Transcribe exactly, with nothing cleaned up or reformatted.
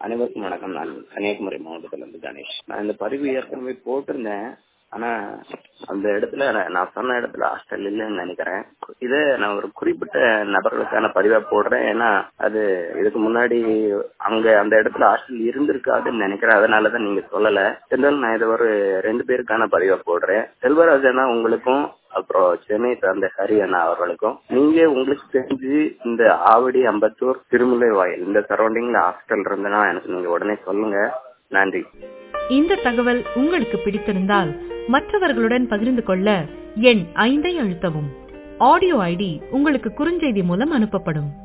அனைவருக்கும் வணக்கம். நான் கன்னியாகுமரி மாவட்டத்துல இருந்து கணேஷ். நான் இந்த பதிவு ஏற்கனவே போட்டிருந்தேன். ஆனா அந்த இடத்துல நான் சொன்ன இடத்துல ஹாஸ்டல் இல்லைன்னு நினைக்கிறேன். இதை நான் ஒரு குறிப்பிட்ட நபர்களுக்கான பதிவா போடுறேன். ஏன்னா அது இதுக்கு முன்னாடி அங்க அந்த இடத்துல ஹாஸ்டல் இருந்திருக்காதுன்னு நினைக்கிறேன். அதனாலதான் நீங்க சொல்லல. இருந்தாலும் நான் இதை ஒரு ரெண்டு பேருக்கான பதிவா போடுறேன். செல்வராஜனா உங்களுக்கும், அப்புறம் சென்னை சார்ந்த ஹரியண்ணா அவர்களுக்கும், நீங்க உங்களுக்கு தெரிஞ்சு இந்த ஆவடி, அம்பத்தூர், திருமுலை வாயில் இந்த சரௌண்டிங்ல ஹாஸ்டல் இருந்தனா எனக்கு நீங்க உடனே சொல்லுங்க. நன்றி. இந்த தகவல் உங்களுக்கு பிடித்திருந்தால் மற்றவர்களுடன் பகிர்ந்து கொள்ள எண் ஐந்தை அழுத்தவும். ஆடியோ ஐடி உங்களுக்கு குறுஞ்செய்தி மூலம் அனுப்பப்படும்.